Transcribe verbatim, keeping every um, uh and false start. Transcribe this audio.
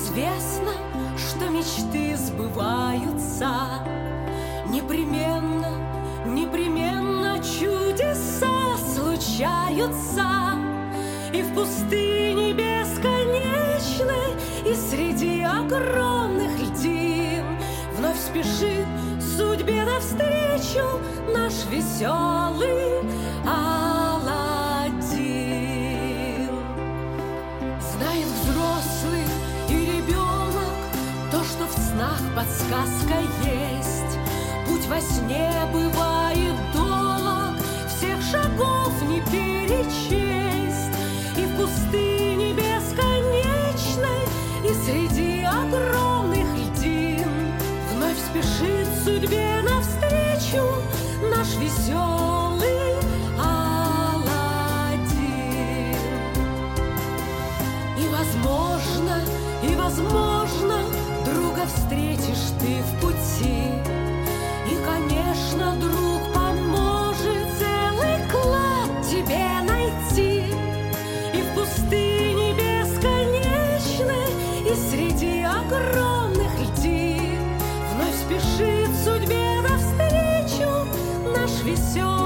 известно, что мечты сбываются. Непременно, непременно чудеса случаются. И в пустыне бесконечной, и среди огромных льдин вновь спешит судьбе навстречу наш веселый Аладдин. Знает взрослый и ребенок то, что в снах подсказка есть. Путь во сне бывает долг, всех шагов не перечесть. И в пустыне бесконечной, и среди огромных льдин вновь спешит судьбе навстречу наш веселый Аладдин. И возможно, и возможно, друга встретишь ты в пути. И, конечно, друг поможет целый клад тебе найти. И в пустыне бесконечной, и среди огромных льдин вновь спешит судьбе навстречу наш веселый